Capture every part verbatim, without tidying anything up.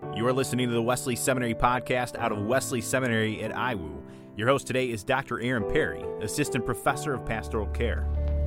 You are listening to the Wesley Seminary podcast out of Wesley Seminary at I W U. Your host today is Doctor Aaron Perry, Assistant Professor of Pastoral Care.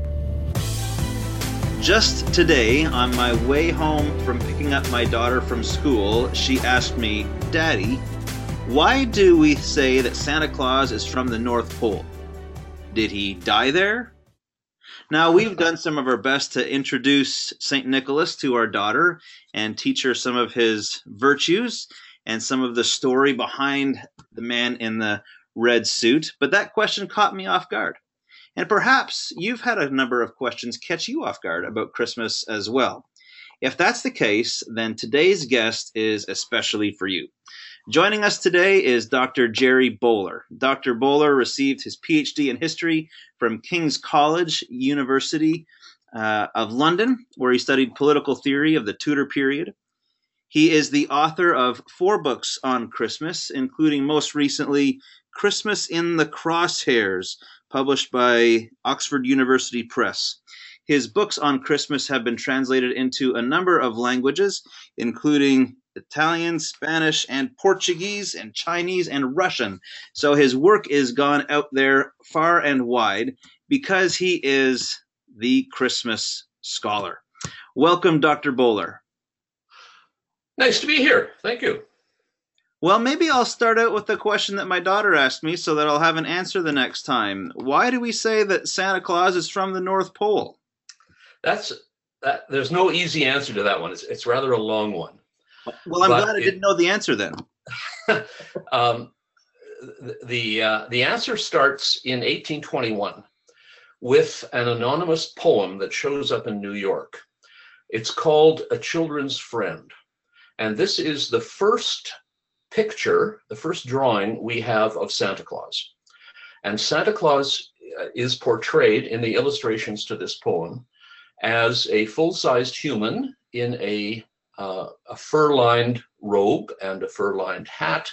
Just today, on my way home from picking up my daughter from school, she asked me, "Daddy, why do we say that Santa Claus is from the North Pole? Did he die there?" Now, we've done some of our best to introduce Saint Nicholas to our daughter and teach her some of his virtues and some of the story behind the man in the red suit, but that question caught me off guard. And perhaps you've had a number of questions catch you off guard about Christmas as well. If that's the case, then today's guest is especially for you. Joining us today is Doctor Jerry Bowler. Doctor Bowler received his P H D in history from King's College, University uh, of London, where he studied political theory of the Tudor period. He is the author of four books on Christmas, including most recently Christmas in the Crosshairs, published by Oxford University Press. His books on Christmas have been translated into a number of languages, including Italian, Spanish, and Portuguese, and Chinese, and Russian. So his work is gone out there far and wide because he is the Christmas scholar. Welcome, Doctor Bowler. Nice to be here. Thank you. Well, maybe I'll start out with the question that my daughter asked me so that I'll have an answer the next time. Why do we say that Santa Claus is from the North Pole? That's that. There's no easy answer to that one. It's, it's rather a long one. Well, I'm but glad I it, didn't know the answer then. um, the the, uh, the answer starts in eighteen twenty-one with an anonymous poem that shows up in New York. It's called A Children's Friend. And this is the first picture, the first drawing we have of Santa Claus. And Santa Claus is portrayed in the illustrations to this poem as a full-sized human in a, uh, a fur-lined robe and a fur-lined hat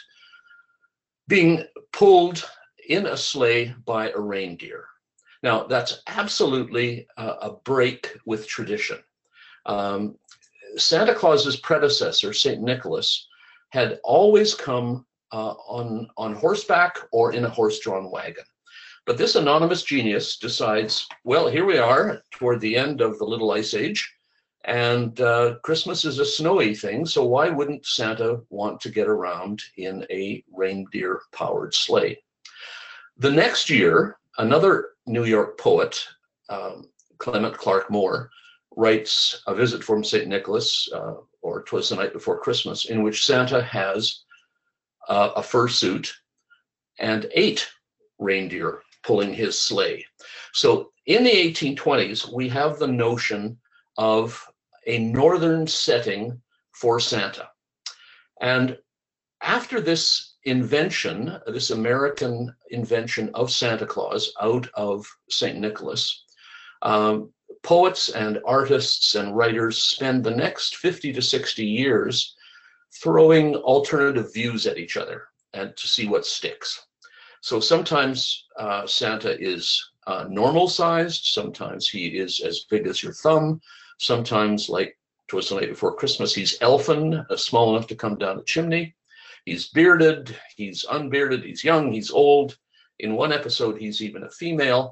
being pulled in a sleigh by a reindeer. Now, that's absolutely a, a break with tradition. Um, Santa Claus's predecessor, Saint Nicholas, had always come uh, on, on horseback or in a horse-drawn wagon. But this anonymous genius decides, well, here we are toward the end of the Little Ice Age, and uh, Christmas is a snowy thing, so why wouldn't Santa want to get around in a reindeer-powered sleigh? The next year, another New York poet, um, Clement Clarke Moore, writes A Visit from Saint Nicholas, uh, or 'Twas the Night Before Christmas, in which Santa has uh, a fur suit and eight reindeer pulling his sleigh. So in the eighteen twenties, we have the notion of a northern setting for Santa. And after this invention, this American invention of Santa Claus out of Saint Nicholas, um, poets and artists and writers spend the next fifty to sixty years throwing alternative views at each other and to see what sticks. So sometimes uh, Santa is uh, normal sized, sometimes he is as big as your thumb, sometimes, like 'Twas the Night Before Christmas, he's elfin, uh, small enough to come down a chimney. He's bearded, he's unbearded, he's young, he's old. In one episode, he's even a female.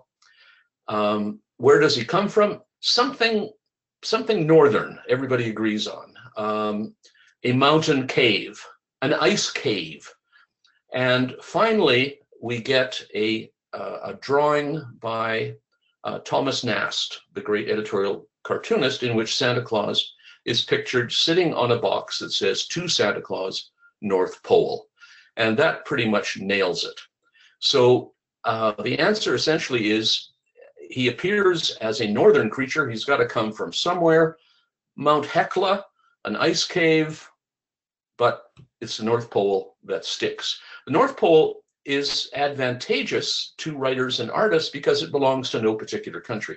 Um, Where does he come from? Something, something northern, everybody agrees on. Um, a mountain cave, an ice cave. And finally, we get a, uh, a drawing by uh, Thomas Nast, the great editorial cartoonist, in which Santa Claus is pictured sitting on a box that says, "To Santa Claus, North Pole." And that pretty much nails it. So uh, the answer essentially is, he appears as a northern creature. He's got to come from somewhere. Mount Hecla, an ice cave, but it's the North Pole that sticks. The North Pole is advantageous to writers and artists because it belongs to no particular country.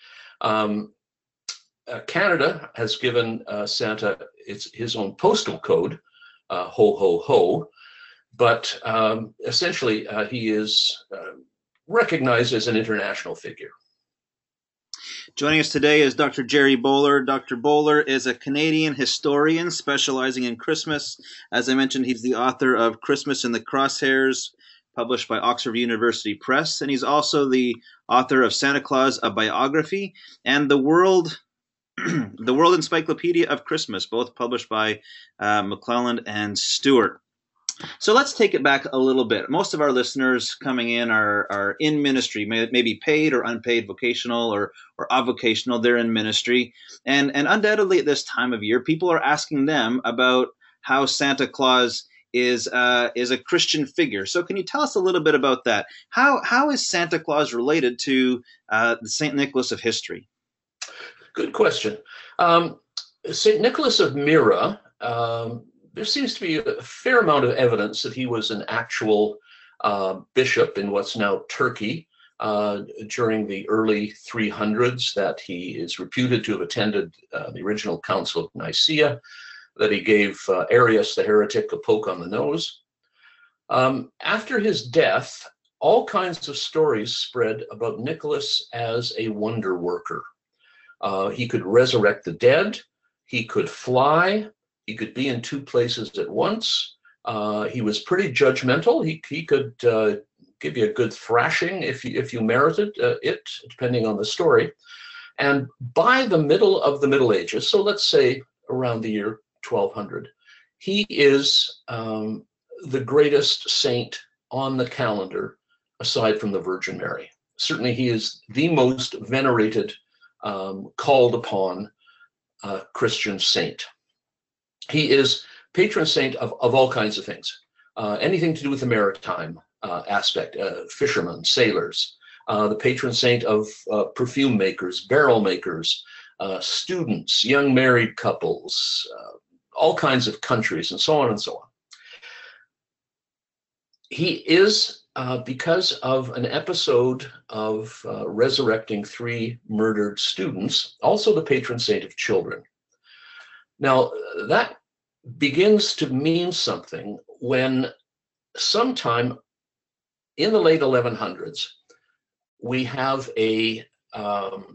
Um, uh, Canada has given uh, Santa its, his own postal code, uh, ho, ho, ho, but um, essentially uh, he is uh, recognized as an international figure. Joining us today is Doctor Jerry Bowler. Doctor Bowler is a Canadian historian specializing in Christmas. As I mentioned, he's the author of Christmas in the Crosshairs, published by Oxford University Press, and he's also the author of Santa Claus, a Biography, and the World the World Encyclopedia of Christmas, both published by uh, McClelland and Stewart. So let's take it back a little bit. Most of our listeners coming in are, are in ministry, may, maybe paid or unpaid, vocational or, or avocational. They're in ministry. And, and undoubtedly at this time of year, people are asking them about how Santa Claus is uh, is a Christian figure. So can you tell us a little bit about that? How How is Santa Claus related to uh, the Saint Nicholas of history? Good question. Um, Saint Nicholas of Myra, um, there seems to be a fair amount of evidence that he was an actual uh, bishop in what's now Turkey uh, during the early three hundreds, that he is reputed to have attended uh, the original Council of Nicaea, that he gave uh, Arius the heretic a poke on the nose. Um, after his death, all kinds of stories spread about Nicholas as a wonder worker. Uh, he could resurrect the dead, he could fly, he could be in two places at once. Uh, he was pretty judgmental. He he could uh, give you a good thrashing if you, if you merited uh, it, depending on the story. And by the middle of the Middle Ages, so let's say around the year twelve hundred, he is um, the greatest saint on the calendar, aside from the Virgin Mary. Certainly he is the most venerated, um, called upon uh, Christian saint. He is patron saint of, of all kinds of things, uh, anything to do with the maritime uh, aspect, uh, fishermen, sailors, uh, the patron saint of uh, perfume makers, barrel makers, uh, students, young married couples, uh, all kinds of countries, and so on and so on. He is, uh, because of an episode of uh, resurrecting three murdered students, also the patron saint of children. Now, that begins to mean something when sometime in the late eleven hundreds, we have a, um,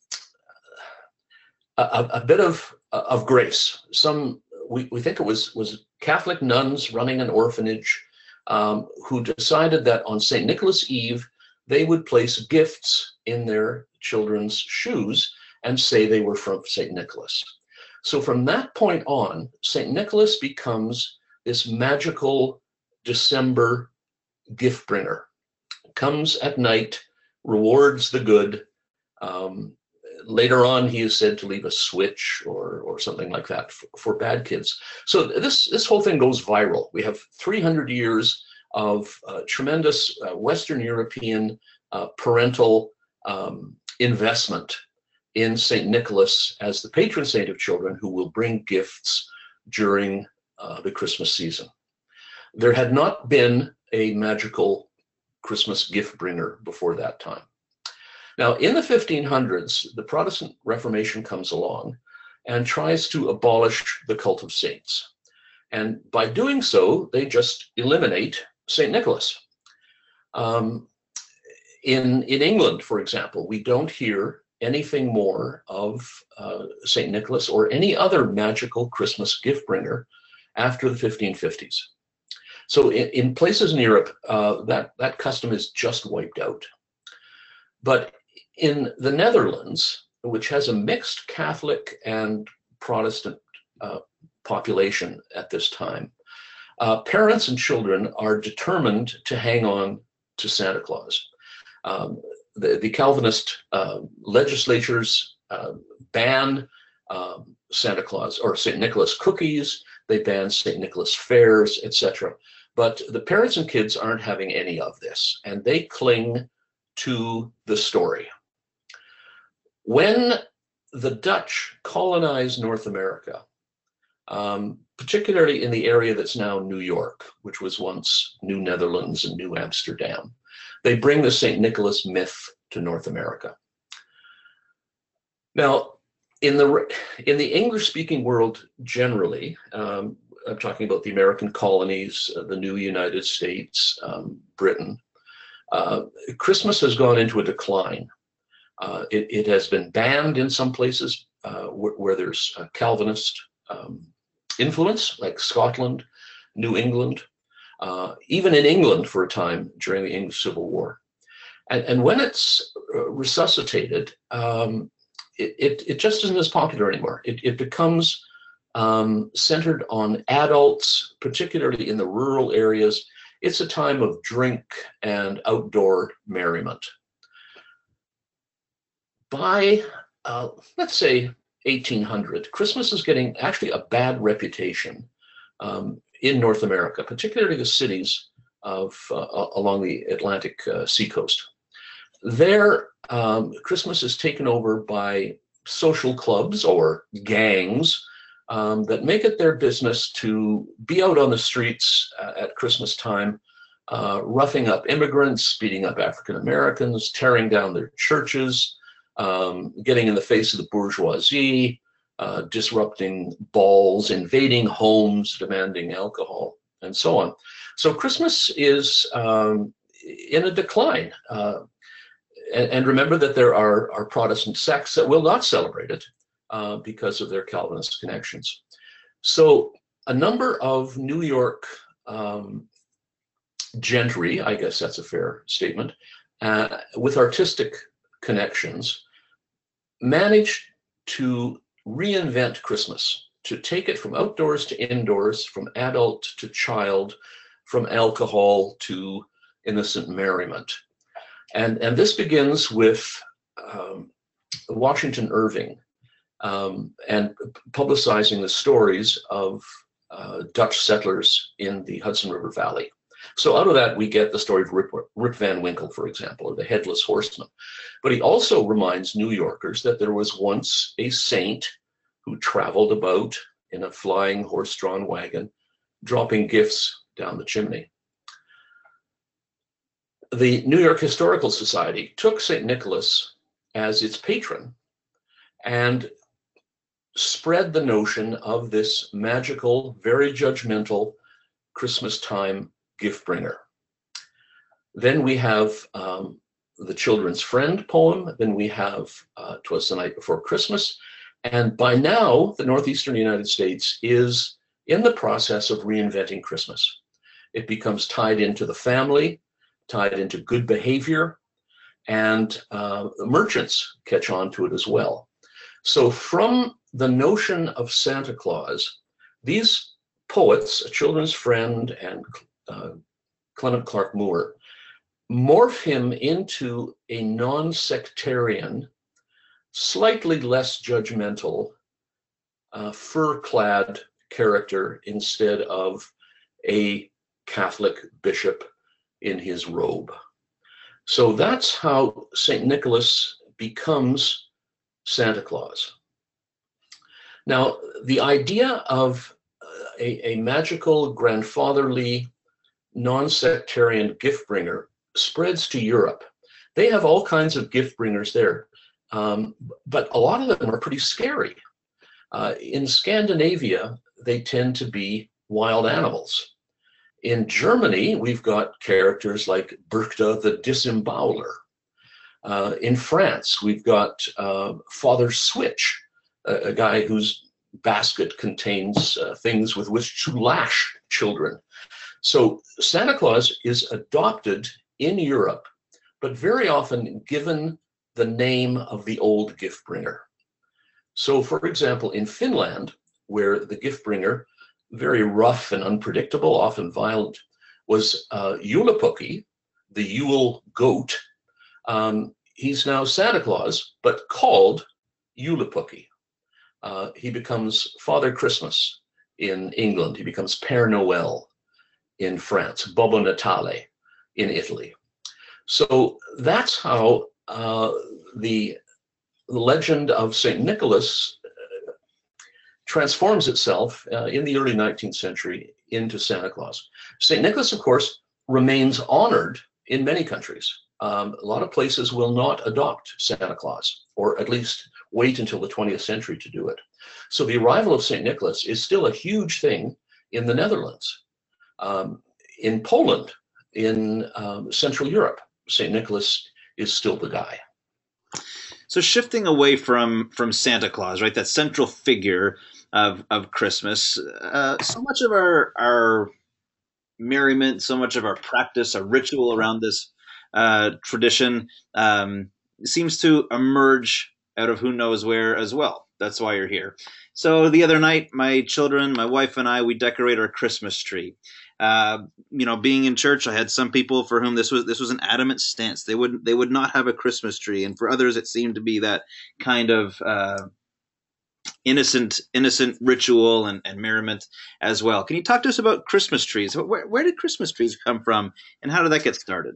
a, a bit of, of grace. Some, we, we think it was, was Catholic nuns running an orphanage um, who decided that on Saint Nicholas Eve, they would place gifts in their children's shoes and say they were from Saint Nicholas. So from that point on, Saint Nicholas becomes this magical December gift bringer. Comes at night, rewards the good. Um, later on, he is said to leave a switch or, or something like that for, for bad kids. So this, this whole thing goes viral. We have three hundred years of uh, tremendous uh, Western European uh, parental um, investment in Saint Nicholas as the patron saint of children who will bring gifts during uh, the Christmas season. There had not been a magical Christmas gift bringer before that time. Now, in the fifteen hundreds, the Protestant Reformation comes along and tries to abolish the cult of saints. And by doing so, they just eliminate Saint Nicholas. Um, in, in England, for example, we don't hear anything more of uh, Saint Nicholas or any other magical Christmas gift bringer after the fifteen fifties. So in, in places in Europe, uh, that, that custom is just wiped out. But in the Netherlands, which has a mixed Catholic and Protestant uh, population at this time, uh, parents and children are determined to hang on to Santa Claus. Um, the, the Calvinist uh, legislatures uh, ban um, Santa Claus or Saint Nicholas cookies, they ban Saint Nicholas fairs, et cetera. But the parents and kids aren't having any of this, and they cling to the story. When the Dutch colonized North America, um, particularly in the area that's now New York, which was once New Netherlands and New Amsterdam, they bring the Saint Nicholas myth to North America. Now, in the in the English-speaking world generally, um, I'm talking about the American colonies, uh, the new United States, um, Britain, uh, Christmas has gone into a decline. Uh, it, it has been banned in some places uh, where, where there's a Calvinist um, influence, like Scotland, New England, uh, even in England for a time during the English Civil War. And, and when it's resuscitated, um, it, it, it just isn't as popular anymore. It, it becomes um, centered on adults, particularly in the rural areas. It's a time of drink and outdoor merriment. By, uh, let's say, eighteen hundred, Christmas is getting actually a bad reputation um, in North America, particularly the cities of uh, along the Atlantic uh, seacoast. There, um, Christmas is taken over by social clubs or gangs um, that make it their business to be out on the streets uh, at Christmas time, uh, roughing up immigrants, beating up African Americans, tearing down their churches, um, getting in the face of the bourgeoisie, uh, disrupting balls, invading homes, demanding alcohol, and so on. So Christmas is um, in a decline. Uh, and, and remember that there are, are Protestant sects that will not celebrate it uh, because of their Calvinist connections. So a number of New York um, gentry, I guess that's a fair statement, uh, with artistic connections, managed to reinvent Christmas, to take it from outdoors to indoors, from adult to child, from alcohol to innocent merriment. And, and this begins with um, Washington Irving um, and publicizing the stories of uh, Dutch settlers in the Hudson River Valley. So out of that, we get the story of Rip, Rip Van Winkle, for example, or the Headless Horseman. But he also reminds New Yorkers that there was once a saint who traveled about in a flying horse-drawn wagon, dropping gifts down the chimney. The New York Historical Society took Saint Nicholas as its patron and spread the notion of this magical, very judgmental Christmas time gift bringer. Then we have um, the Children's Friend poem. Then we have uh, 'Twas the Night Before Christmas. And by now, the Northeastern United States is in the process of reinventing Christmas. It becomes tied into the family, tied into good behavior, and uh, merchants catch on to it as well. So from the notion of Santa Claus, these poets, A Children's Friend and uh, Clement Clark Moore, morph him into a non-sectarian, slightly less judgmental, uh, fur-clad character instead of a Catholic bishop in his robe. So that's how Saint Nicholas becomes Santa Claus. Now, the idea of a, a magical, grandfatherly, non-sectarian gift bringer spreads to Europe. They have all kinds of gift bringers there, um, but a lot of them are pretty scary. Uh, in Scandinavia, they tend to be wild animals. In Germany, we've got characters like Berchta the Disemboweler. Uh, in France, we've got uh, Father Switch, a, a guy whose basket contains uh, things with which to lash children. So Santa Claus is adopted in Europe, but very often given the name of the old gift bringer. So for example, in Finland, where the gift bringer, very rough and unpredictable, often violent, was uh, Julepuki, the Yule goat. Um, he's now Santa Claus, but called Julepuki. Uh, he becomes Father Christmas in England. He becomes Père Noël in France, Babbo Natale in Italy. So that's how uh, the legend of Saint Nicholas uh, transforms itself uh, in the early nineteenth century into Santa Claus. Saint Nicholas, of course, remains honored in many countries. Um, a lot of places will not adopt Santa Claus, or at least wait until the twentieth century to do it. So the arrival of Saint Nicholas is still a huge thing in the Netherlands. Um, in Poland, in um, Central Europe, Saint Nicholas is still the guy. So shifting away from from Santa Claus, right, that central figure of of Christmas, uh, so much of our our merriment, so much of our practice, our ritual around this uh, tradition um, seems to emerge out of who knows where as well. That's why you're here. So the other night, my children, my wife and I, we decorate our Christmas tree. Uh, you know, being in church, I had some people for whom this was this was an adamant stance. They wouldn't they would not have a Christmas tree, and for others, it seemed to be that kind of uh, innocent innocent ritual and, and merriment as well. Can you talk to us about Christmas trees? Where where did Christmas trees come from, and how did that get started?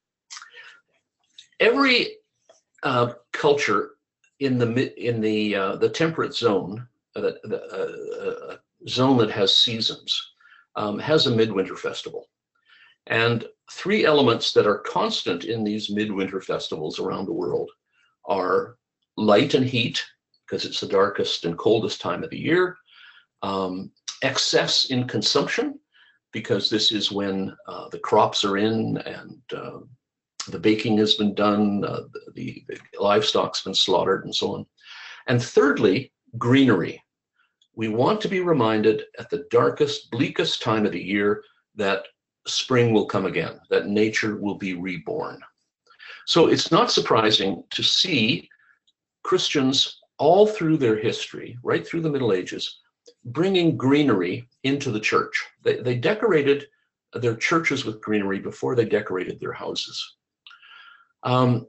Every uh, culture in the in the uh, the temperate zone, uh, the, the uh, uh, zone that has seasons, um, has a midwinter festival, and three elements that are constant in these midwinter festivals around the world are light and heat, because it's the darkest and coldest time of the year, um, excess in consumption, because this is when uh, the crops are in and uh, the baking has been done, uh, the, the livestock's been slaughtered, and so on. And thirdly, greenery. We want to be reminded at the darkest, bleakest time of the year that spring will come again, that nature will be reborn. So it's not surprising to see Christians all through their history, right through the Middle Ages, bringing greenery into the church. They, they decorated their churches with greenery before they decorated their houses. Um,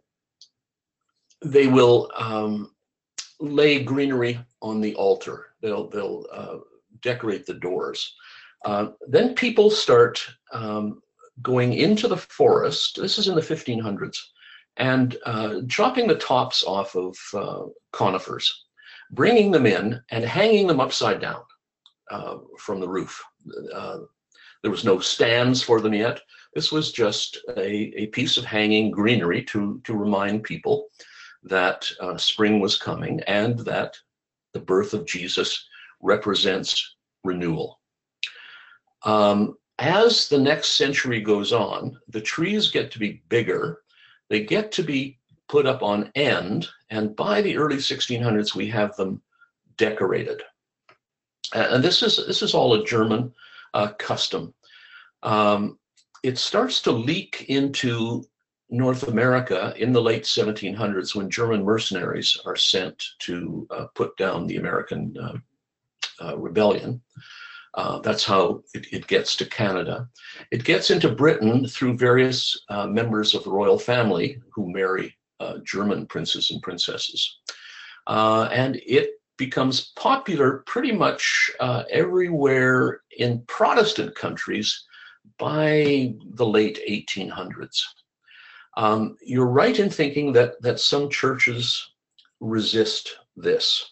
they will um, lay greenery on the altar. They'll, they'll uh, decorate the doors. Uh, then people start um, going into the forest. This is in the fifteen hundreds. And uh, chopping the tops off of uh, conifers, bringing them in and hanging them upside down uh, from the roof. Uh, there was no stands for them yet. This was just a, a piece of hanging greenery to, to remind people that uh, spring was coming and that the birth of Jesus represents renewal. Um, as the next century goes on, the trees get to be bigger. They get to be put up on end, and by the early sixteen hundreds, we have them decorated. And this is this is all a German uh, custom. Um, it starts to leak into North America in the late seventeen hundreds when German mercenaries are sent to uh, put down the American uh, uh, rebellion. Uh, that's how it, it gets to Canada. It gets into Britain through various uh, members of the royal family who marry uh, German princes and princesses. Uh, and it becomes popular pretty much uh, everywhere in Protestant countries by the late eighteen hundreds. Um, you're right in thinking that, that some churches resist this.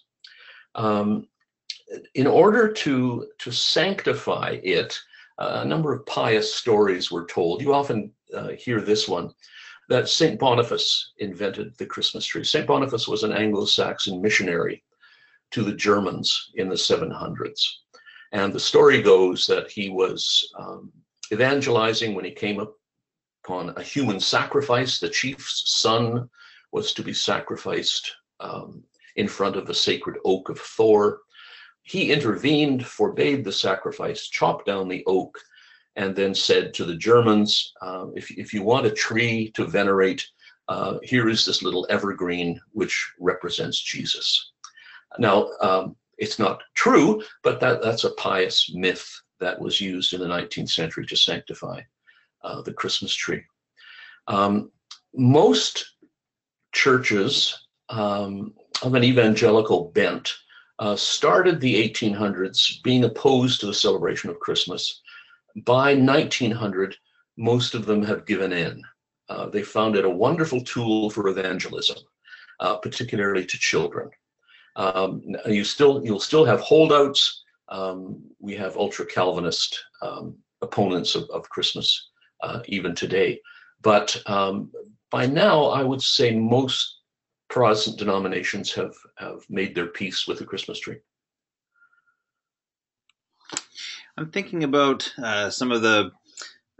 Um, In order to, to sanctify it, uh, a number of pious stories were told. You often uh, hear this one, that Saint Boniface invented the Christmas tree. Saint Boniface was an Anglo-Saxon missionary to the Germans in the seven hundreds. And the story goes that he was um, evangelizing when he came upon a human sacrifice. The chief's son was to be sacrificed um, in front of the sacred oak of Thor. He intervened, forbade the sacrifice, chopped down the oak, and then said to the Germans, uh, if, if you want a tree to venerate, uh, here is this little evergreen which represents Jesus. Now, um, it's not true, but that, that's a pious myth that was used in the nineteenth century to sanctify uh, the Christmas tree. Um, most churches um, of an evangelical bent Uh, started the eighteen hundreds being opposed to the celebration of Christmas. By nineteen hundred, most of them have given in. Uh, they found it a wonderful tool for evangelism, uh, particularly to children. Um, you still, you'll still have holdouts. Um, we have ultra-Calvinist um, opponents of, of Christmas uh, even today. But um, by now, I would say most Protestant denominations have, have made their peace with the Christmas tree. I'm thinking about uh, some of the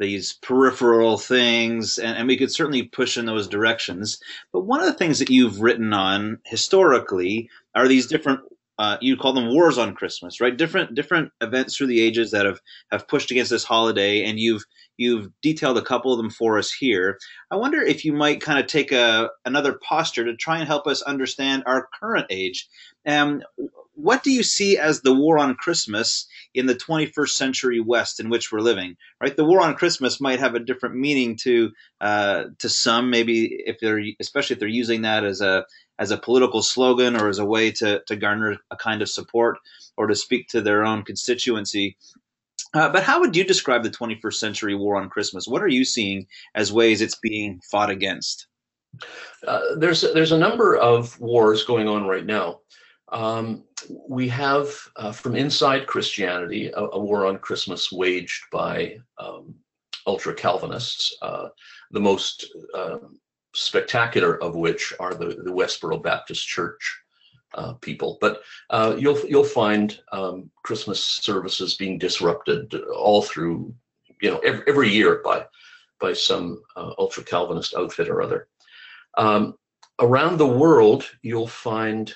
these peripheral things, and, and we could certainly push in those directions. But one of the things that you've written on historically are these different, uh, you call them wars on Christmas, right? Different different events through the ages that have, have pushed against this holiday, and you've you've detailed a couple of them for us here. I wonder if you might kind of take a another posture to try and help us understand our current age. Um, what do you see as the war on Christmas in the twenty-first century West in which we're living? Right, the war on Christmas might have a different meaning to uh, to some, maybe if they're, especially if they're using that as a as a political slogan or as a way to to garner a kind of support or to speak to their own constituency. Uh, but how would you describe the twenty-first century war on Christmas? What are you seeing as ways it's being fought against? Uh, there's there's a number of wars going on right now. Um, we have, uh, from inside Christianity, a, a war on Christmas waged by um, ultra-Calvinists, uh, the most uh, spectacular of which are the, the Westboro Baptist Church uh, people. But uh, you'll you'll find um, Christmas services being disrupted all through, you know, every, every year by by some uh, ultra-Calvinist outfit or other. Um, around the world, you'll find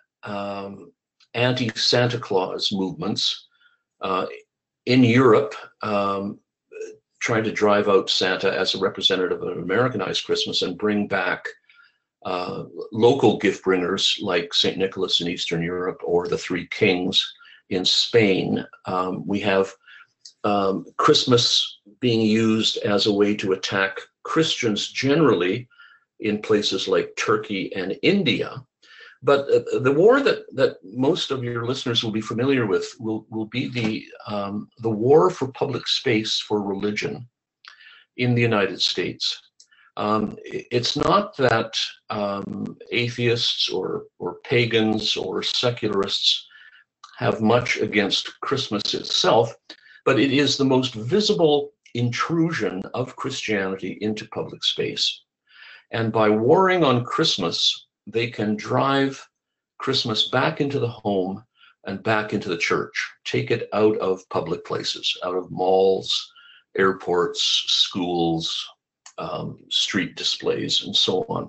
um, anti-Santa Claus movements. Uh, in Europe, um, trying to drive out Santa as a representative of an Americanized Christmas and bring back uh, local gift bringers like Saint Nicholas in Eastern Europe or the Three Kings in Spain. Um, we have um, Christmas being used as a way to attack Christians generally in places like Turkey and India. But uh, the war that, that most of your listeners will be familiar with will, will be the, um, the war for public space for religion in the United States. Um, it's not that um, atheists or, or pagans or secularists have much against Christmas itself, but it is the most visible intrusion of Christianity into public space. And by warring on Christmas, they can drive Christmas back into the home and back into the church, take it out of public places, out of malls, airports, schools, um, street displays, and so on.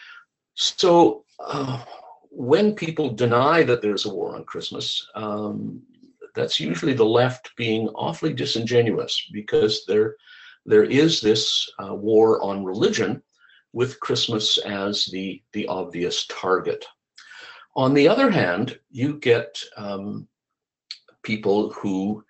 So uh, when people deny that there's a war on Christmas, um, that's usually the left being awfully disingenuous, because there, there is this uh, war on religion with Christmas as the, the obvious target. On the other hand, you get um, people who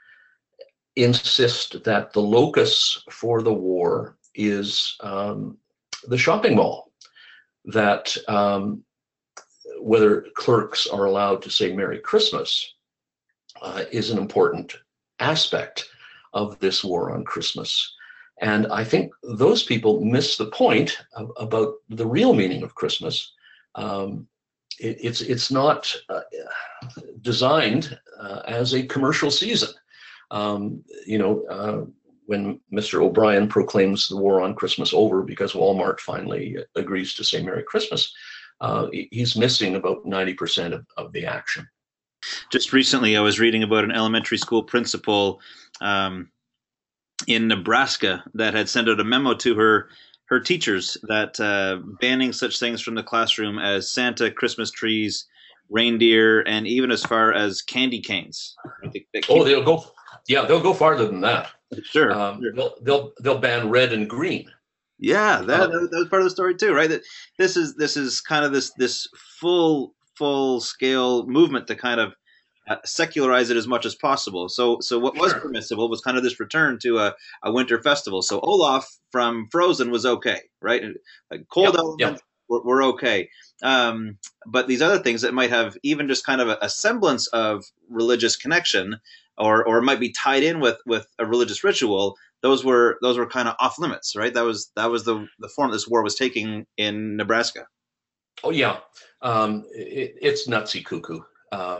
insist that the locus for the war is um, the shopping mall, that um, whether clerks are allowed to say Merry Christmas uh, is an important aspect of this war on Christmas. And I think those people miss the point of, about the real meaning of Christmas. Um, it, it's it's not uh, designed uh, as a commercial season. Um, you know, uh, when Mister O'Brien proclaims the war on Christmas over because Walmart finally agrees to say Merry Christmas, uh, he's missing about ninety percent of, of the action. Just recently, I was reading about an elementary school principal um, in Nebraska that had sent out a memo to her her teachers that uh, banning such things from the classroom as Santa, Christmas trees, reindeer, and even as far as candy canes. They, they oh, they'll go, yeah, they'll go farther than that. Sure, um, sure. They'll they'll they'll ban red and green. Yeah, that, uh, that was part of the story too, right? That this is this is kind of this this full full scale movement to kind of Uh, secularize it as much as possible. So, so what was Sure. permissible was kind of this return to a, a winter festival. So Olaf from Frozen was okay, right? Like cold Yep, elements yep. were, were okay. Um, but these other things that might have even just kind of a, a semblance of religious connection, or or might be tied in with with a religious ritual, those were those were kind of off limits, right? That was that was the the form this war was taking in Nebraska. Oh yeah, um, it, it's nutsy cuckoo. Uh,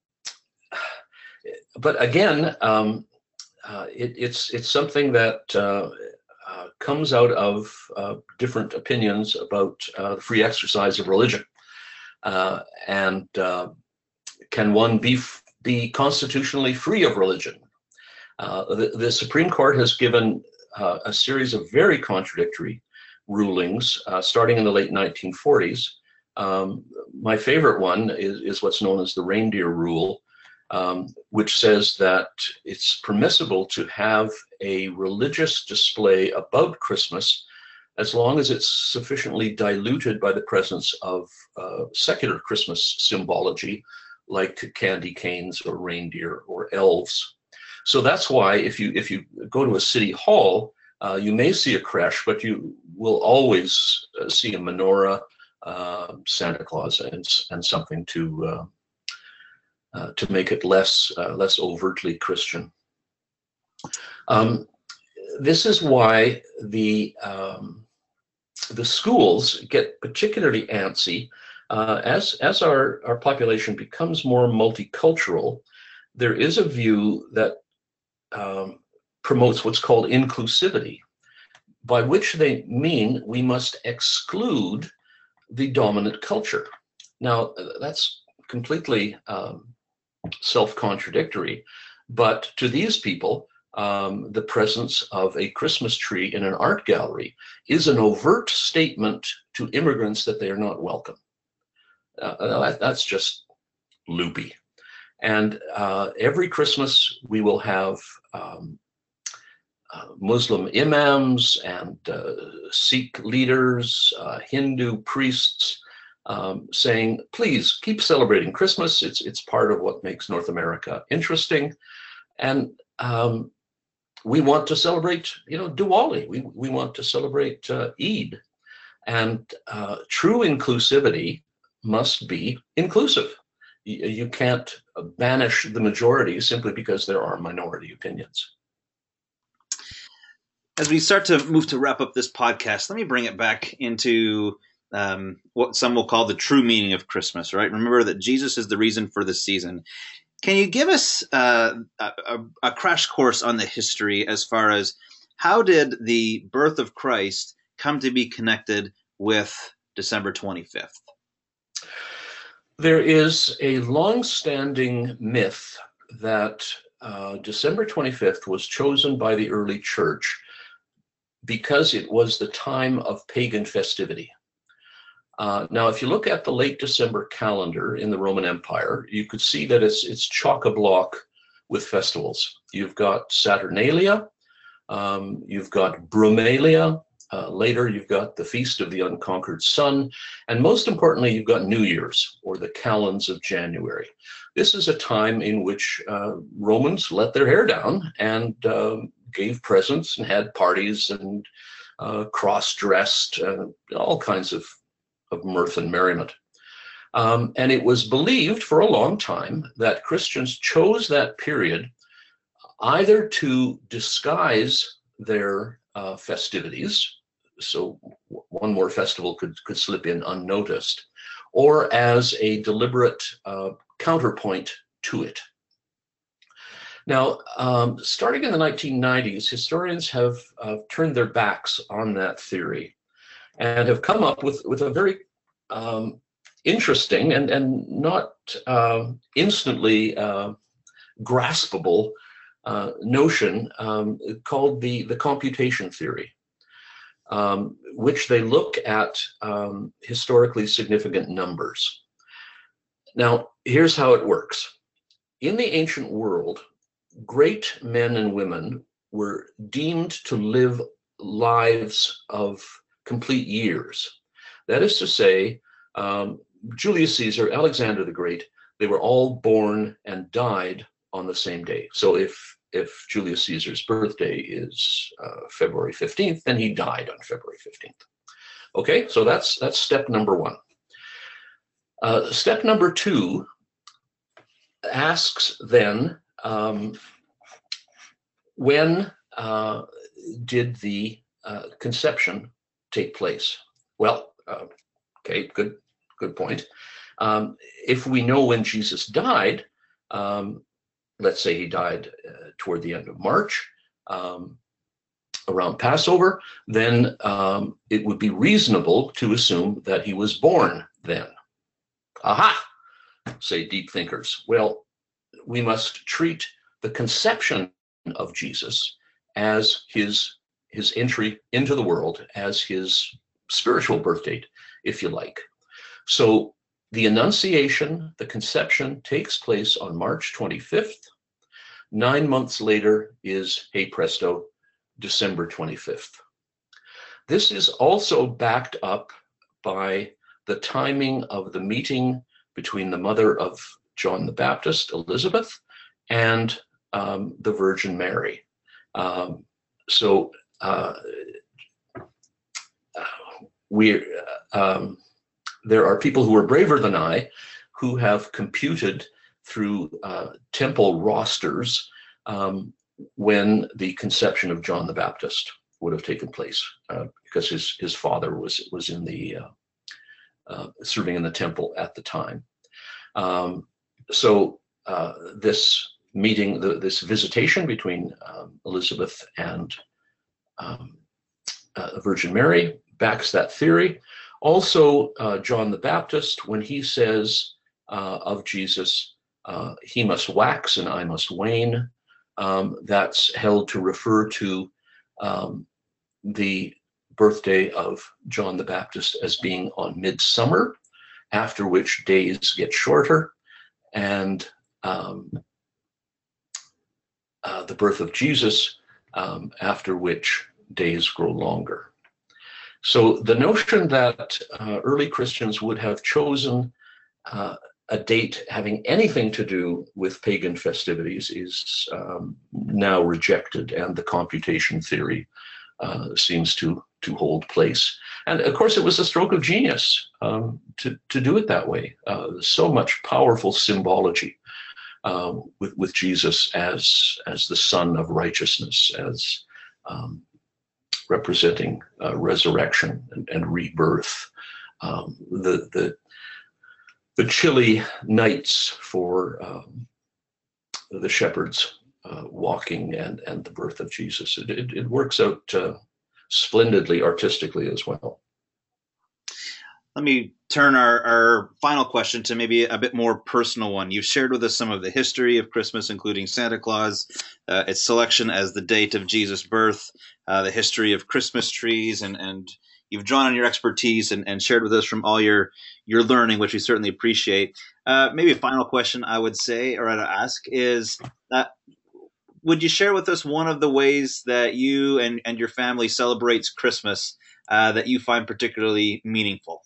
But again, um, uh, it, it's it's something that uh, uh, comes out of uh, different opinions about uh, the free exercise of religion, uh, and uh, can one be be constitutionally free of religion? Uh, the, the Supreme Court has given uh, a series of very contradictory rulings uh, starting in the late nineteen forties. Um, my favorite one is, is what's known as the reindeer rule, um, which says that it's permissible to have a religious display about Christmas as long as it's sufficiently diluted by the presence of uh, secular Christmas symbology, like candy canes or reindeer or elves. So that's why if you if you go to a city hall, uh, you may see a creche, but you will always uh, see a menorah, uh, Santa Claus, and and something to uh, uh, to make it less uh, less overtly Christian. Um, this is why the um, the schools get particularly antsy uh, as as our our population becomes more multicultural. There is a view that um, promotes what's called inclusivity, by which they mean we must exclude the dominant culture. Now, that's completely um, self-contradictory, but to these people, um, the presence of a Christmas tree in an art gallery is an overt statement to immigrants that they are not welcome. Uh, that, that's just loopy. And uh, every Christmas we will have um, uh, Muslim imams and uh, Sikh leaders, uh, Hindu priests um, saying, please keep celebrating Christmas. It's, it's part of what makes North America interesting. And um, we want to celebrate, you know, Diwali. We, we want to celebrate uh, Eid. And uh, true inclusivity must be inclusive. You, you can't banish the majority simply because there are minority opinions. As we start to move to wrap up this podcast, let me bring it back into um, what some will call the true meaning of Christmas, right? Remember that Jesus is the reason for the season. Can you give us uh, a, a crash course on the history as far as how did the birth of Christ come to be connected with December twenty-fifth? There is a long-standing myth that uh, December twenty-fifth was chosen by the early church because it was the time of pagan festivity. Uh, now, if you look at the late December calendar in the Roman Empire, you could see that it's it's chock-a-block with festivals. You've got Saturnalia, um, you've got Brumalia, uh, later you've got the Feast of the Unconquered Sun, and most importantly, you've got New Year's, or the Calends of January. This is a time in which uh, Romans let their hair down and uh, gave presents and had parties and uh, cross-dressed, uh, all kinds of of mirth and merriment. Um, and it was believed for a long time that Christians chose that period either to disguise their uh, festivities, so one more festival could, could slip in unnoticed, or as a deliberate uh, counterpoint to it. Now, um, starting in the nineteen nineties, historians have uh, turned their backs on that theory and have come up with, with a very um, interesting and, and not uh, instantly uh, graspable uh, notion um, called the, the computation theory, um, which they look at um, historically significant numbers. Now, here's how it works. In the ancient world, great men and women were deemed to live lives of complete years. That is to say, um, Julius Caesar, Alexander the Great, they were all born and died on the same day. So if if Julius Caesar's birthday is uh, February fifteenth, then he died on February fifteenth. Okay, so that's that's step number one. Uh, step number two asks then, um, when uh, did the uh, conception take place? Well, uh, okay, good, good point. Um, if we know when Jesus died, um, let's say he died uh, toward the end of March, um, around Passover, then um, it would be reasonable to assume that he was born then. Aha, say deep thinkers. Well, we must treat the conception of Jesus as his his entry into the world as his spiritual birth date, if you like. So the Annunciation, the conception, takes place on March twenty-fifth. Nine months later is, hey presto, December twenty-fifth. This is also backed up by the timing of the meeting between the mother of John the Baptist, Elizabeth, and um, the Virgin Mary. Um, so uh, we, um, there are people who are braver than I who have computed through uh, temple rosters um, when the conception of John the Baptist would have taken place, uh, because his his father was was in the uh, uh, serving in the temple at the time. Um, so uh, this meeting, the, this visitation between um, Elizabeth and um, uh, Virgin Mary backs that theory. Also, uh, John the Baptist, when he says uh, of Jesus, uh, he must wax and I must wane, um, that's held to refer to um, the birthday of John the Baptist as being on midsummer, after which days get shorter, and um, uh, the birth of Jesus, um, after which days grow longer. So the notion that uh, early Christians would have chosen uh, a date having anything to do with pagan festivities is um, now rejected, and the computation theory uh, seems to to hold place. And of course, it was a stroke of genius um, to to do it that way. Uh, so much powerful symbology uh, with with Jesus as as the Son of Righteousness, as um, representing uh, resurrection and, and rebirth. Um, the the the chilly nights for um, the shepherds uh, walking and and the birth of Jesus. It it, it works out uh, splendidly artistically as well. Let me turn our, our final question to maybe a bit more personal one. You've shared with us some of the history of Christmas, including Santa Claus, uh, its selection as the date of Jesus' birth, uh, the history of Christmas trees, and, and you've drawn on your expertise and, and shared with us from all your, your learning, which we certainly appreciate. Uh, maybe a final question I would say, or I'd ask, is that would you share with us one of the ways that you and, and your family celebrates Christmas uh, that you find particularly meaningful?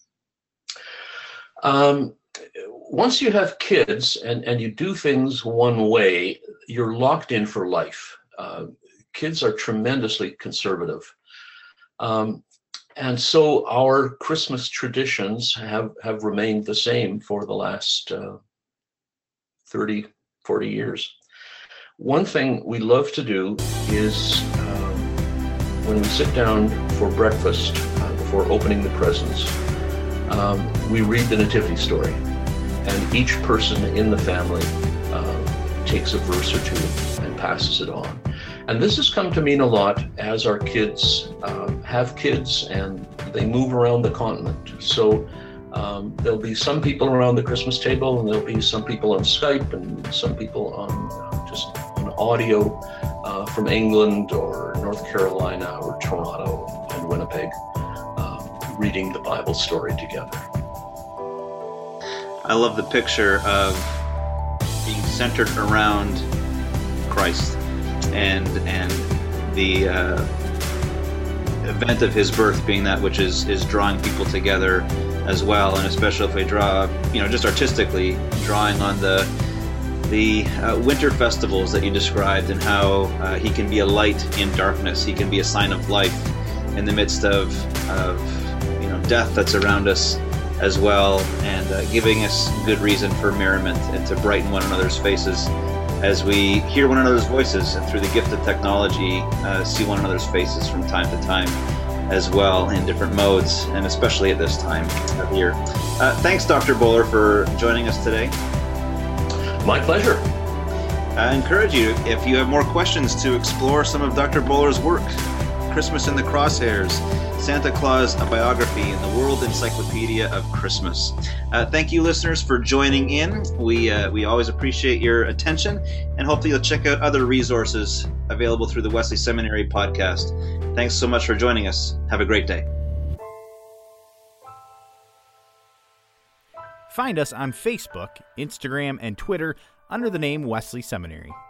Um, once you have kids and, and you do things one way, you're locked in for life. Uh, kids are tremendously conservative. Um, and so our Christmas traditions have, have remained the same for the last uh, thirty, forty years. One thing we love to do is um, when we sit down for breakfast uh, before opening the presents, Um, we read the Nativity story, and each person in the family uh, takes a verse or two and passes it on. And this has come to mean a lot as our kids uh, have kids and they move around the continent. So um, there'll be some people around the Christmas table, and there'll be some people on Skype, and some people on uh, just on audio uh, from England or North Carolina or Toronto and Winnipeg, reading the Bible story together. I love the picture of being centered around Christ and and the uh, event of his birth being that which is is drawing people together as well, and especially if we draw, you know, just artistically drawing on the the uh, winter festivals that you described, and how uh, he can be a light in darkness, he can be a sign of life in the midst of of death that's around us as well, and uh, giving us good reason for merriment and to brighten one another's faces as we hear one another's voices, and through the gift of technology uh, see one another's faces from time to time as well in different modes, and especially at this time of year. Uh, thanks, Doctor Bowler, for joining us today. My pleasure. I encourage you, if you have more questions, to explore some of Doctor Bowler's work. Christmas in the Crosshairs Santa Claus, a biography in the World Encyclopedia of Christmas. Uh, thank you, listeners, for joining in. We uh, we always appreciate your attention, and hopefully you'll check out other resources available through the Wesley Seminary podcast. Thanks so much for joining us. Have a great day. Find us on Facebook, Instagram, and Twitter under the name Wesley Seminary.